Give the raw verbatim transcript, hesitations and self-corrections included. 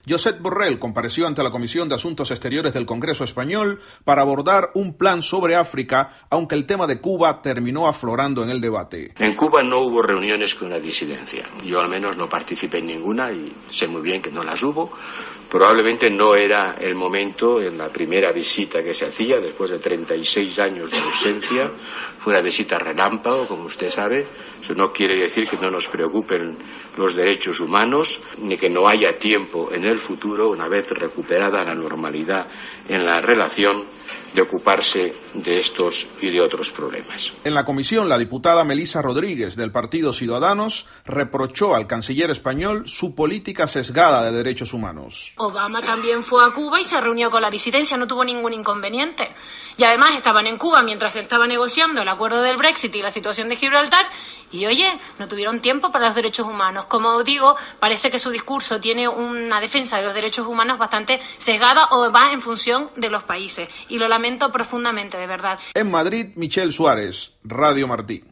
Josep Borrell compareció ante la Comisión de Asuntos Exteriores del Congreso Español para abordar un plan sobre África, aunque el tema de Cuba terminó aflorando en el debate. En Cuba no hubo reuniones con la disidencia. Yo al menos no participé en ninguna y sé muy bien que no las hubo. Probablemente no era el momento en la primera visita que se hacía, después de treinta y seis años de ausencia. Fue una visita relámpago, como usted sabe. Eso no quiere decir que no nos preocupen los derechos humanos, ni que no haya tiempo en el futuro, una vez recuperada la normalidad en la relación, de ocuparse de estos y de otros problemas. En la comisión, la diputada Melisa Rodríguez, del Partido Ciudadanos, reprochó al canciller español su política sesgada de derechos humanos. Obama también fue a Cuba y se reunió con la disidencia, no tuvo ningún inconveniente. Y además estaban en Cuba mientras se estaba negociando el acuerdo del Brexit y la situación de Gibraltar, y oye, no tuvieron tiempo para los derechos humanos. Como digo, parece que su discurso tiene una defensa de los derechos humanos bastante sesgada o va en función de los países. Y lo lamento profundamente, de verdad. En Madrid, Michelle Suárez, Radio Martí.